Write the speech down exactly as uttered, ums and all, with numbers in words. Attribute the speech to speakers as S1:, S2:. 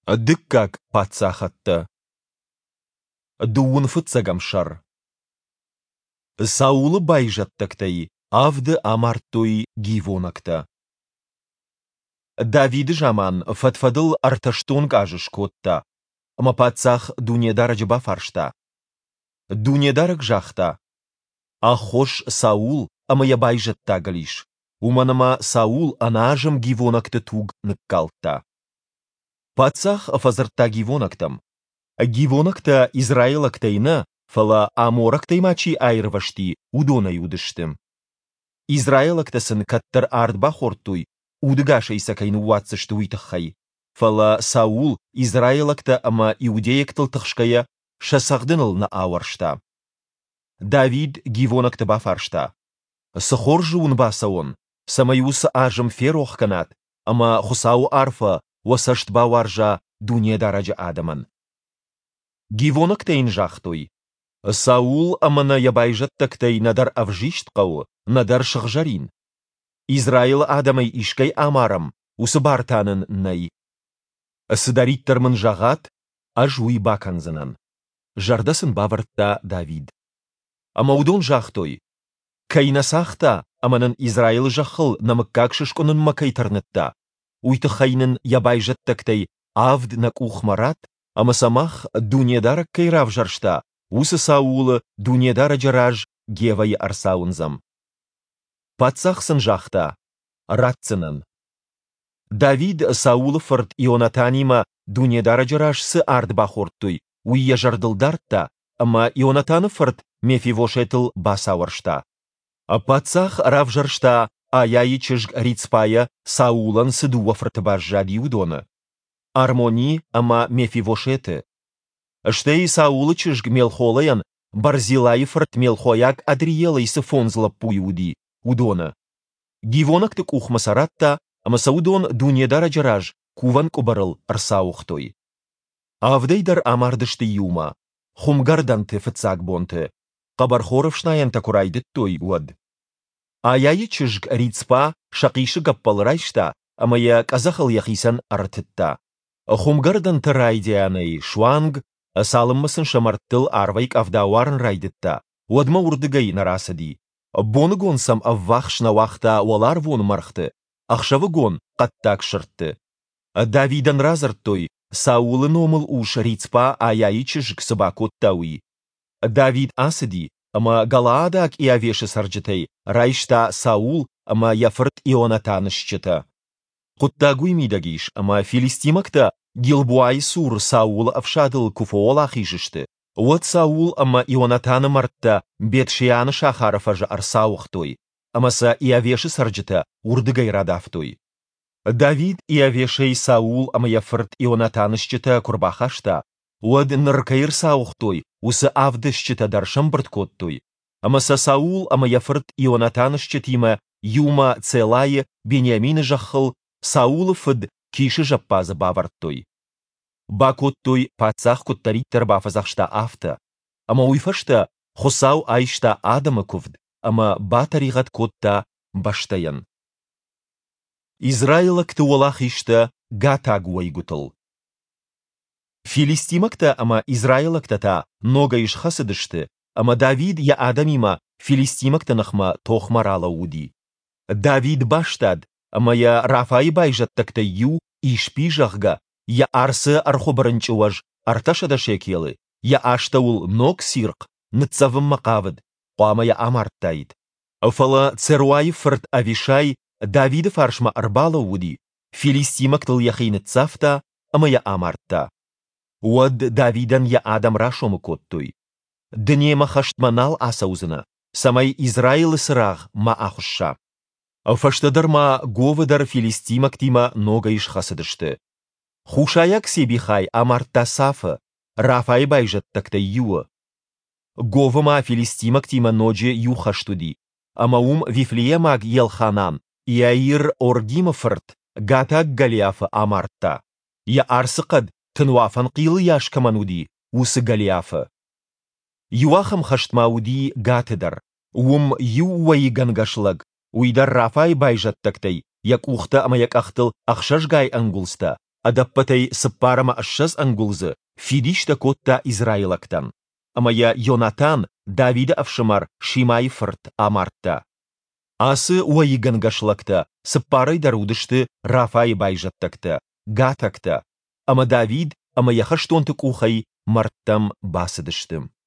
S1: Дыккак патсахатты. Дуун фыцагамшар. Саулы байжаттактай, авды амартуй гивонакта. Давид жаман фатфадыл арташтун кажыш котта, ама патсах дунедарыч бафаршта. Дунедарык жахта. А хош Саул ама я байжатта галиш. Уманама Саул анажым гивонакты туг ныккалта. Патсах фазырта гивонактам. Гивонакта Израилактайна фала аморактаймачи айрвашти удона юдыштым. Израилактасын каттар ардба хортуй, удыгаша исакайну уатсыштуй тахай. Фала Саул Израилакта ама иудеяктыл тахшкая шасахдыныл на ауаршта. Давид гивонакта бафаршта. Сахоржуун басаон, самаюса ажым ферох канат, ама хусау арфа васашт баваржа дуния дараджа адаман. Гивонактайн жахтуй. Саул амана ябайжаттактай надар авжиштқау, надар шахжарин. Израил адамай ишкай амарам, усыбартанын най. Сыдариттармын жағат, ажуй баканзанан. Жардасын бавартта Давид. Амаудон жахтуй. Кайнасахта аманын Израил жахыл намыккак шишконын макайтарнытта. Уйтыхайнын ябайжаттактай авд нак ухмарат, ама самах дунедарак кайрав жаршта, усы Саулы дунедара жараж гевай арсаунзам. Патсахсын жахта, ратцынын. Давид Саулы фырт Ионатанима дунедара жараж сы ard бахортуй, уйя жардылдарта, ама Ионатаны фырт Мефивошетыл басауаршта. А патсах рав жаршта, аяй чыжг рицпая Саулан сыдуа фыртыбажжад юдона. Армони ама Мефивошеты. Штей Саулы чыжг мелхолаян, барзилай фырт мелхояк адриелай сыфонзла пуюди, удона. Гивонактык ухмасаратта, ама Саудон дунедара жараж, куван кубарыл арсаухтой. Авдейдар амардышты юма, хумгарданты фыцак бонты, қабархоровшнаян такурайды той уад. Аяй чыжг рицпа шақишы гаппал райшта, ама я казахал яхисан артытта. Хумгардан тырайдианай шуанг, салыммасын шамарттыл арвайк авдауарын райдытта, уадма урдыгай нарасади. Боны гонсам аввахшна вахта уалар вон мархты, ахшавы гон қаттак шыртты. Давидан разырттой, Саулы номыл уш рицпа аяй чыжг сыбакоттауи. Давид асади, ама Галаадак и авеши сарджатай, райшта Саул, ама яфырт Ионатанышчыта. Құттагуй мидагиш, ама филистимакта Гилбуай сур Саул авшадыл куфоола хижышты. Вот Саул ама Ионатаны мартта бетшияны шахарафажа арсаухтой, амаса и авеши сарджата урдыгай радавтой. Давид и авешей Саул ама яфырт Ионатанышчыта курбахашта, уад ныркайр саухтой, усы авдышчыта даршам бырткоттой. Амаса Саул ама яфырт Ионатанышчытима юма целае Бениамины жахыл Саулы фыд киши жаппазы баварттой. Бакоттой пацах коттариттер бафазахшта авта. Ама уйфашта хосау айшта адамы кувд, ама батаригат котта баштаян. Израилак туалах ишта гатагуай гутыл. Филистимакта ама Израилактата нога иш хасыдышты, ама Давид я адамима филистимактанахма тохмарала уди. Давид баштад, ама я Рафай байжаттакта ю ишпижахга, я арсы архобарынчуаж арташада шекелы, я аштаул ног сирк, нцавым макавыд, қуама я амарттайд. Фала церуай фырт авишай Давиды фаршма арбала уди, филистимактыл яхейны цафта, ама я амартта. Уад Давидан я адам рашомы коттой. Днема хаштманал асаузына, самай Израилы сырах ма ахуша. Фаштадарма говыдар филистимактима нога иш хасыдышты. Хушаяк себихай амартта сафы, Рафай байжаттакта юа. Говыма филистимактима ноджи ю хаштуди, амаум Вифлеемаг Елханан, Яир оргима фырт, гатак Галиафа амартта. Я арсықад тынуафан қилы яшкамануди, усы Галиафа. Юахам хаштмауди гатыдар, ум ю уайы гангашлаг, уйдар Рафай байжаттактай, як ухта ама як ахтыл ахшашгай ангулста, Адаппатай сыппарама ашшаз ангулзы, фидишта котта Израилактан. Амая Йонатан Давида авшамар Шимай фырт амартта. Асы уайыгангашлакта, сыппарай дарудышты Рафай байжаттакта, гатакта. Ама Давид, ама яхаштонтык ухай марттам басыдыштым.